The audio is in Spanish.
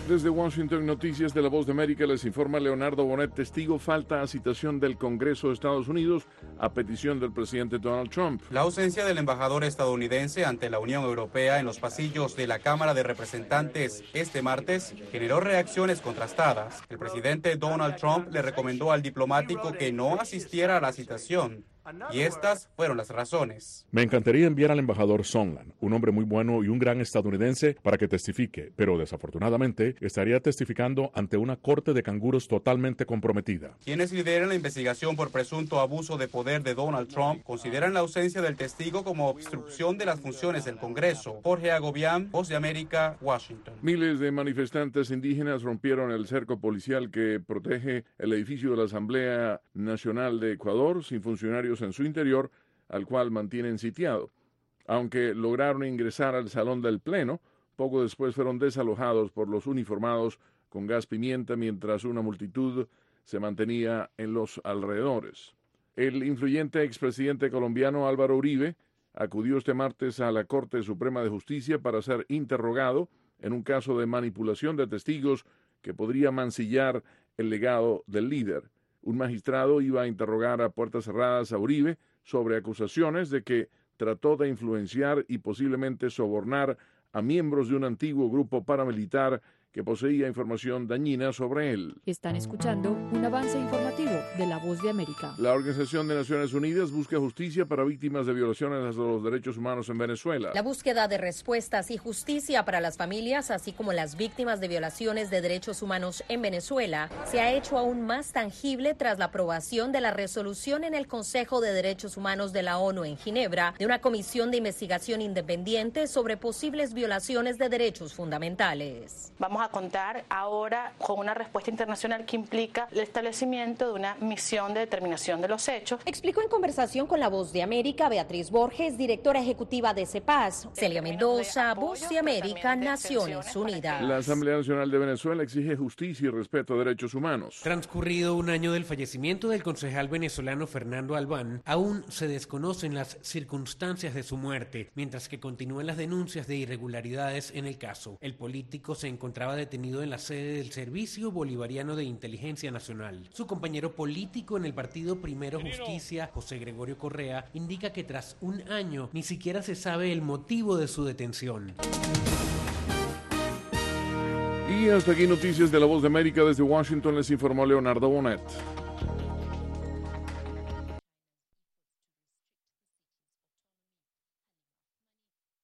Desde Washington, Noticias de la Voz de América, les informa Leonardo Bonet. Testigo falta a citación del Congreso de Estados Unidos a petición del presidente Donald Trump. La ausencia del embajador estadounidense ante la Unión Europea en los pasillos de la Cámara de Representantes este martes generó reacciones contrastadas. El presidente Donald Trump le recomendó al diplomático que no asistiera a la citación. Y estas fueron las razones. Me encantaría enviar al embajador Sondland, un hombre muy bueno y un gran estadounidense, para que testifique, pero desafortunadamente estaría testificando ante una corte de canguros totalmente comprometida. Quienes lideran la investigación por presunto abuso de poder de Donald Trump consideran la ausencia del testigo como obstrucción de las funciones del Congreso. Jorge Agobián, Voz de América, Washington. Miles de manifestantes indígenas rompieron el cerco policial que protege el edificio de la Asamblea Nacional de Ecuador sin funcionarios en su interior, al cual mantienen sitiado. Aunque lograron ingresar al salón del Pleno, poco después fueron desalojados por los uniformados con gas pimienta mientras una multitud se mantenía en los alrededores. El influyente expresidente colombiano Álvaro Uribe acudió este martes a la Corte Suprema de Justicia para ser interrogado en un caso de manipulación de testigos que podría mancillar el legado del líder. Un magistrado iba a interrogar a puertas cerradas a Uribe sobre acusaciones de que trató de influenciar y posiblemente sobornar a miembros de un antiguo grupo paramilitar que poseía información dañina sobre él. Están escuchando un avance informativo de La Voz de América. La Organización de Naciones Unidas busca justicia para víctimas de violaciones a los derechos humanos en Venezuela. La búsqueda de respuestas y justicia para las familias, así como las víctimas de violaciones de derechos humanos en Venezuela, se ha hecho aún más tangible tras la aprobación de la resolución en el Consejo de Derechos Humanos de la ONU en Ginebra de una comisión de investigación independiente sobre posibles violaciones de derechos fundamentales. Vamos a contar ahora con una respuesta internacional que implica el establecimiento de una misión de determinación de los hechos. Explicó en conversación con La Voz de América Beatriz Borges, directora ejecutiva de CEPAS. Celia Mendoza, Voz de América, Naciones Unidas. La Asamblea Nacional de Venezuela exige justicia y respeto a derechos humanos. Transcurrido un año del fallecimiento del concejal venezolano Fernando Albán, aún se desconocen las circunstancias de su muerte, mientras que continúan las denuncias de irregularidades en el caso. El político se encontraba detenido en la sede del Servicio Bolivariano de Inteligencia Nacional. Su compañero político en el partido Primero Justicia, José Gregorio Correa, indica que tras un año ni siquiera se sabe el motivo de su detención. Y hasta aquí Noticias de la Voz de América. Desde Washington les informó Leonardo Bonet.